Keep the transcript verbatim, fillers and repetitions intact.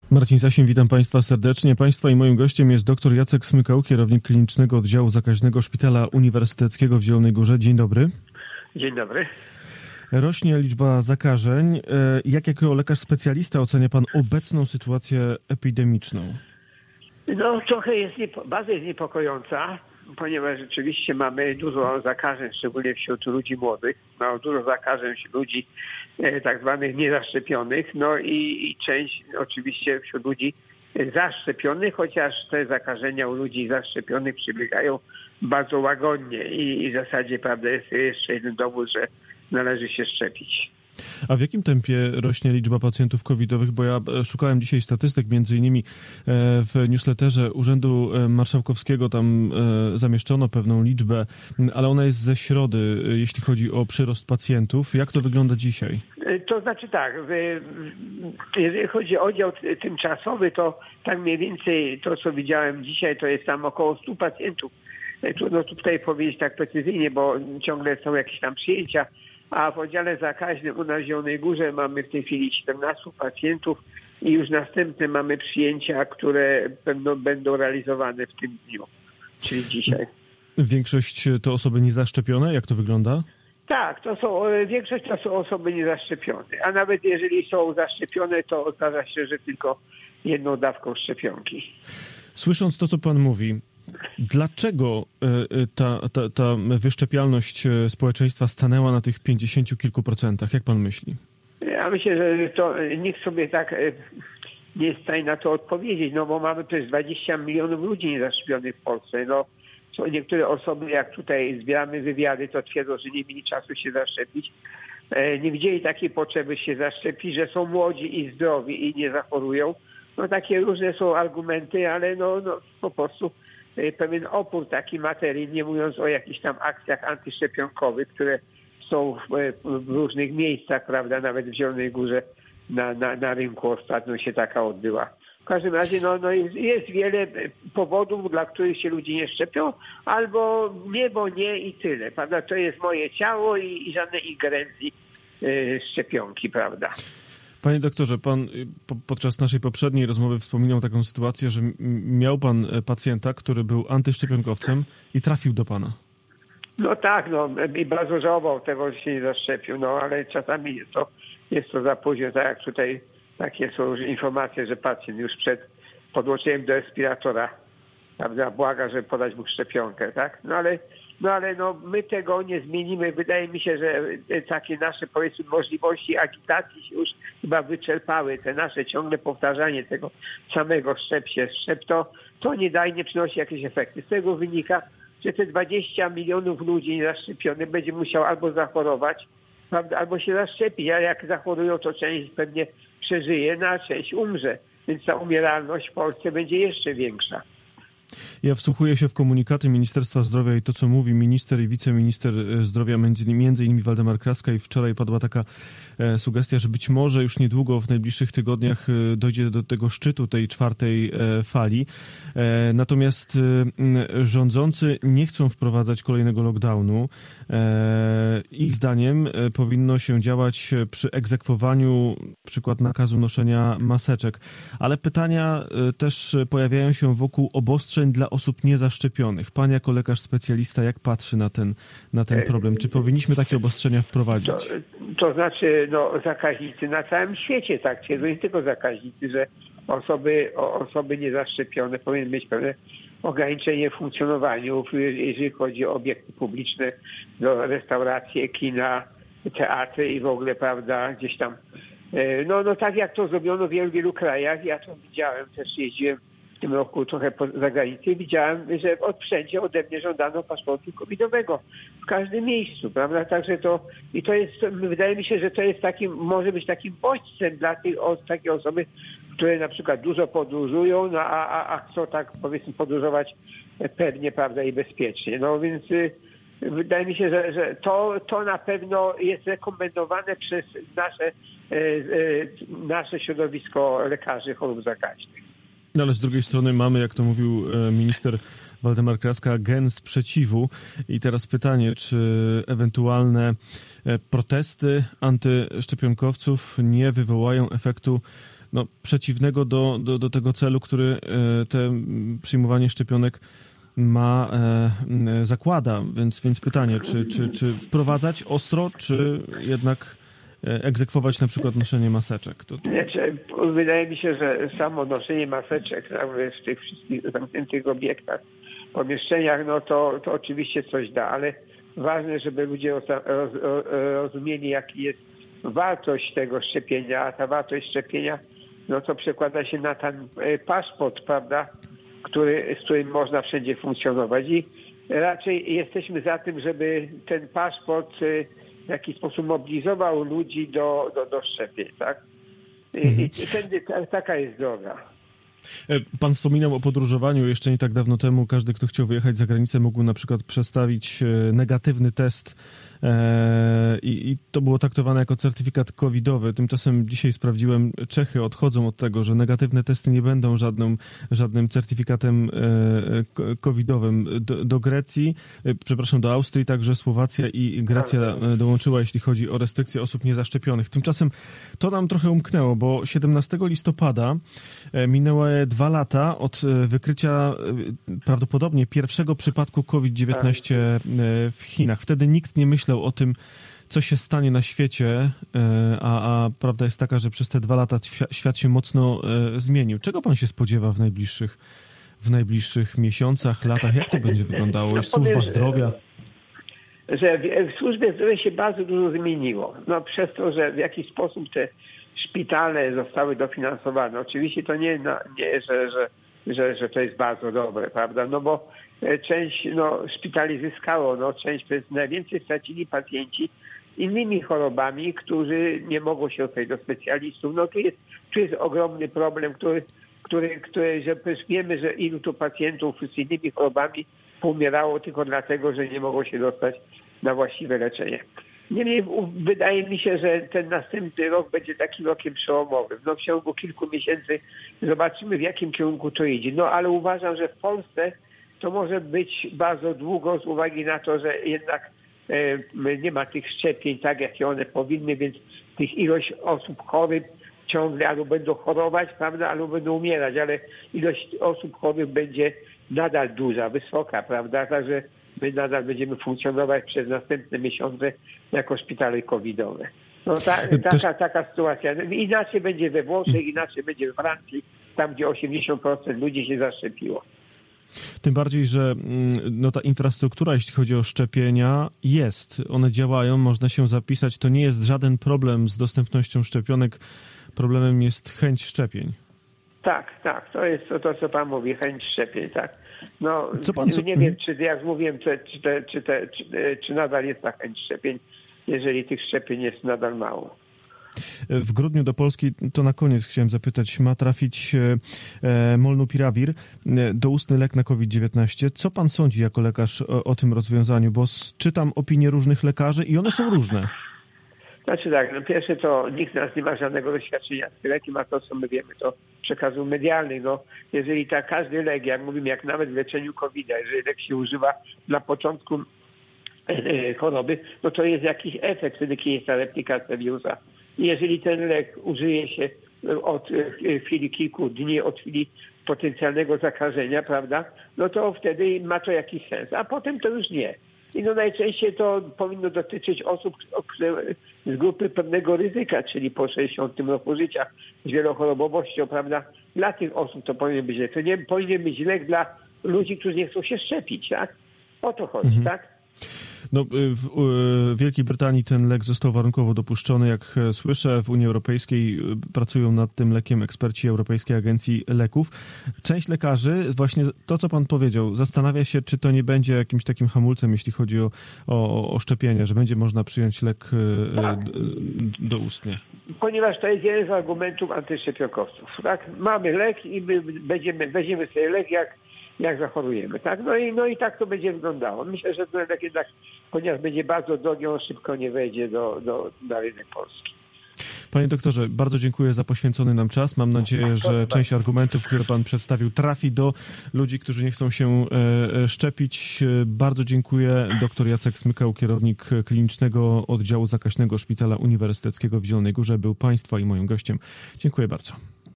Marcin Sasin, witam Państwa serdecznie. Państwa i moim gościem jest dr Jacek Smykał, kierownik Klinicznego Oddziału Zakaźnego Szpitala Uniwersyteckiego w Zielonej Górze. Dzień dobry. Dzień dobry. Rośnie liczba zakażeń. Jak jako lekarz specjalista ocenia Pan obecną sytuację epidemiczną? No trochę jest, niepo, bardzo jest niepokojąca, ponieważ rzeczywiście mamy dużo zakażeń, szczególnie wśród ludzi młodych. Mamy dużo zakażeń wśród ludzi e, tak zwanych niezaszczepionych, no i, i część oczywiście wśród ludzi zaszczepionych, chociaż te zakażenia u ludzi zaszczepionych przebiegają bardzo łagodnie i, i w zasadzie prawda jest jeszcze jeden dowód, że należy się szczepić. A w jakim tempie rośnie liczba pacjentów covidowych? Bo ja szukałem dzisiaj statystyk, między innymi w newsletterze Urzędu Marszałkowskiego tam zamieszczono pewną liczbę, ale ona jest ze środy, jeśli chodzi o przyrost pacjentów. Jak to wygląda dzisiaj? To znaczy tak, jeżeli chodzi o oddział tymczasowy, to tak mniej więcej to, co widziałem dzisiaj, to jest tam około stu pacjentów. Trudno tutaj powiedzieć tak precyzyjnie, bo ciągle są jakieś tam przyjęcia. A w oddziale zakaźnym u nas w Zielonej Górze mamy w tej chwili czternastu pacjentów i już następne mamy przyjęcia, które będą, będą realizowane w tym dniu, czyli dzisiaj. Większość to osoby niezaszczepione? Jak to wygląda? Tak, to są, większość to są osoby niezaszczepione, a nawet jeżeli są zaszczepione, to okaże się, że tylko jedną dawką szczepionki. Słysząc to, co Pan mówi, dlaczego ta, ta, ta wyszczepialność społeczeństwa stanęła na tych pięćdziesięciu kilku procentach? Jak pan myśli? Ja myślę, że to nikt sobie tak nie jest w stanie na to odpowiedzieć, no bo mamy też dwadzieścia milionów ludzi niezaszczepionych w Polsce. No, są niektóre osoby, jak tutaj zbieramy wywiady, to twierdzą, że nie mieli czasu się zaszczepić. Nie widzieli takiej potrzeby się zaszczepić, że są młodzi i zdrowi i nie zachorują. No takie różne są argumenty, ale no, no po prostu pewien opór takiej materii, nie mówiąc o jakichś tam akcjach antyszczepionkowych, które są w, w różnych miejscach, prawda, nawet w Zielonej Górze na, na, na rynku ostatnio się taka odbyła. W każdym razie no, no jest, jest wiele powodów, dla których się ludzie nie szczepią, albo nie, bo nie i tyle, prawda, to jest moje ciało i, i żadnej ingerencji yy, szczepionki, prawda. Panie doktorze, pan podczas naszej poprzedniej rozmowy wspominał taką sytuację, że miał pan pacjenta, który był antyszczepionkowcem i trafił do pana. No tak, no i bardzo żałował tego, że się nie zaszczepił, no ale czasami jest to, jest to za późno, tak jak tutaj takie są informacje, że pacjent już przed podłączeniem do respiratora, prawda, błaga, żeby podać mu szczepionkę, tak? No ale No ale no, my tego nie zmienimy. Wydaje mi się, że takie nasze, powiedzmy, możliwości agitacji się już chyba wyczerpały. Te nasze ciągle powtarzanie tego samego szczep się, szczep to, to nie daje, nie przynosi jakieś efekty. Z tego wynika, że te dwadzieścia milionów ludzi niezaszczepionych będzie musiał albo zachorować, prawda, albo się zaszczepić, a jak zachorują, to część pewnie przeżyje, no a część umrze. Więc ta umieralność w Polsce będzie jeszcze większa. Ja wsłuchuję się w komunikaty Ministerstwa Zdrowia i to, co mówi minister i wiceminister zdrowia, między innymi Waldemar Kraska, i wczoraj padła taka e, sugestia, że być może już niedługo, w najbliższych tygodniach e, dojdzie do tego szczytu tej czwartej e, fali. E, natomiast e, rządzący nie chcą wprowadzać kolejnego lockdownu. E, ich zdaniem e, powinno się działać przy egzekwowaniu, przykład nakazu noszenia maseczek. Ale pytania e, też pojawiają się wokół obostrzeń dla osób niezaszczepionych. Pan jako lekarz specjalista, jak patrzy na ten, na ten problem? Czy powinniśmy takie obostrzenia wprowadzić? To, to znaczy, no, zakaźnicy na całym świecie tak twierdzą, nie tylko zakaźnicy, że osoby, osoby niezaszczepione powinny mieć pewne ograniczenie w funkcjonowaniu, jeżeli chodzi o obiekty publiczne, do restauracje, kina, teatry i w ogóle, prawda, gdzieś tam. No, no tak jak to zrobiono w wielu, wielu krajach, ja to widziałem, też jeździłem w tym roku trochę po zagranicy, widziałem, że od wszędzie ode mnie żądano paszportu covidowego w każdym miejscu, prawda? Także to, i to jest, wydaje mi się, że to jest takim, może być takim bodźcem dla tych, o, takiej osoby, które na przykład dużo podróżują, no a, a, a chcą tak, powiedzmy, podróżować pewnie, prawda, i bezpiecznie. No więc y, wydaje mi się, że, że to, to na pewno jest rekomendowane przez nasze, y, y, nasze środowisko lekarzy chorób zakaźnych. No ale z drugiej strony mamy, jak to mówił minister Waldemar Kraska, gen sprzeciwu. I teraz pytanie, czy ewentualne protesty antyszczepionkowców nie wywołają efektu no, przeciwnego do, do, do tego celu, który te przyjmowanie szczepionek ma, e, zakłada. Więc, więc pytanie, czy, czy, czy wprowadzać ostro, czy jednak egzekwować na przykład noszenie maseczek? To... Znaczy, wydaje mi się, że samo noszenie maseczek w tych wszystkich zamkniętych obiektach, pomieszczeniach, no to, to oczywiście coś da, ale ważne, żeby ludzie roz, roz, rozumieli, jaki jest wartość tego szczepienia, a ta wartość szczepienia, no to przekłada się na ten paszport, prawda, który, z którym można wszędzie funkcjonować. I raczej jesteśmy za tym, żeby ten paszport w jakiś sposób mobilizował ludzi do, do, do szczepień, tak? I, mhm. i tędy, ta, taka jest droga. Pan wspominał o podróżowaniu. Jeszcze nie tak dawno temu każdy, kto chciał wyjechać za granicę, mógł na przykład przedstawić negatywny test i, i to było traktowane jako certyfikat covidowy. Tymczasem dzisiaj sprawdziłem, Czechy odchodzą od tego, że negatywne testy nie będą żadnym, żadnym certyfikatem covidowym. Do, do Grecji, przepraszam, do Austrii, także Słowacja i Grecja dołączyła, jeśli chodzi o restrykcje osób niezaszczepionych. Tymczasem to nam trochę umknęło, bo siedemnastego listopada minęły dwa lata od wykrycia prawdopodobnie pierwszego przypadku COVID dziewiętnaście w Chinach. Wtedy nikt nie myślał o tym, co się stanie na świecie, a, a prawda jest taka, że przez te dwa lata świat się mocno zmienił. Czego pan się spodziewa w najbliższych, w najbliższych miesiącach, latach? Jak to będzie wyglądało? No, Służba powiem, zdrowia? Że w, w służbie zdrowia się bardzo dużo zmieniło. No przez to, że w jakiś sposób te szpitale zostały dofinansowane. Oczywiście to nie, no, nie że, że, że, że to jest bardzo dobre, prawda? No bo część no, szpitali zyskało, no, część, najwięcej stracili pacjenci innymi chorobami, którzy nie mogą się dostać do specjalistów. No tu jest, tu jest ogromny problem, który, który, który że wiemy, że ilu tu pacjentów z innymi chorobami poumierało tylko dlatego, że nie mogą się dostać na właściwe leczenie. Niemniej wydaje mi się, że ten następny rok będzie takim rokiem przełomowym. No w ciągu kilku miesięcy zobaczymy, w jakim kierunku to idzie. No ale uważam, że w Polsce to może być bardzo długo z uwagi na to, że jednak e, nie ma tych szczepień tak, jakie one powinny, więc tych ilość osób chorych ciągle albo będą chorować, prawda, albo będą umierać, ale ilość osób chorych będzie nadal duża, wysoka, prawda, także my nadal będziemy funkcjonować przez następne miesiące jako szpitale covidowe. No ta, taka, taka sytuacja. Inaczej będzie we Włoszech, inaczej będzie w Francji, tam gdzie osiemdziesiąt procent ludzi się zaszczepiło. Tym bardziej, że no, ta infrastruktura, jeśli chodzi o szczepienia, jest. One działają, można się zapisać. To nie jest żaden problem z dostępnością szczepionek. Problemem jest chęć szczepień. Tak, tak. To jest to, to co pan mówi, chęć szczepień, tak. No, co pan... nie wiem, czy jak mówiłem, czy, czy, te, czy, te, czy, czy nadal jest ta chęć szczepień, jeżeli tych szczepień jest nadal mało. W grudniu do Polski, to na koniec chciałem zapytać, ma trafić e, Molnupiravir, doustny lek na COVID dziewiętnaście. Co pan sądzi jako lekarz o, o tym rozwiązaniu? Bo czytam opinie różnych lekarzy i one są różne. Znaczy tak, no pierwsze to nikt z nas nie ma żadnego doświadczenia z lekiem, a to co my wiemy to przekazów medialnych. No, jeżeli tak każdy lek, jak mówimy, jak nawet w leczeniu kowida, jeżeli lek się używa na początku e, choroby, no to jest jakiś efekt wtedy, kiedy jest ta replikacja wirusa. I jeżeli ten lek użyje się od chwili kilku dni, od chwili potencjalnego zakażenia, prawda, no to wtedy ma to jakiś sens, a potem to już nie. I no najczęściej to powinno dotyczyć osób z grupy pewnego ryzyka, czyli po sześćdziesiątym roku życia z wielochorobowością, prawda. Dla tych osób to powinien być lek. To nie powinien być lek dla ludzi, którzy nie chcą się szczepić, tak? O to chodzi, mhm. tak? No, w Wielkiej Brytanii ten lek został warunkowo dopuszczony, jak słyszę. W Unii Europejskiej pracują nad tym lekiem eksperci Europejskiej Agencji Leków. Część lekarzy, właśnie to, co pan powiedział, zastanawia się, czy to nie będzie jakimś takim hamulcem, jeśli chodzi o, o, o szczepienie, że będzie można przyjąć lek tak. doustnie. Ponieważ to jest jeden z argumentów antyszczepionkowców. Tak? Mamy lek i my będziemy, weźmiemy sobie lek, jak jak zachorujemy, tak? No i, no i tak to będzie wyglądało. Myślę, że to jednak, jednak ponieważ będzie bardzo drogi, on szybko nie wejdzie do, do, na rynek polski. Panie doktorze, bardzo dziękuję za poświęcony nam czas. Mam nadzieję, że część argumentów, które pan przedstawił, trafi do ludzi, którzy nie chcą się e, szczepić. Bardzo dziękuję. Doktor Jacek Smykał, kierownik klinicznego oddziału zakaźnego Szpitala Uniwersyteckiego w Zielonej Górze, był państwa i moim gościem. Dziękuję bardzo.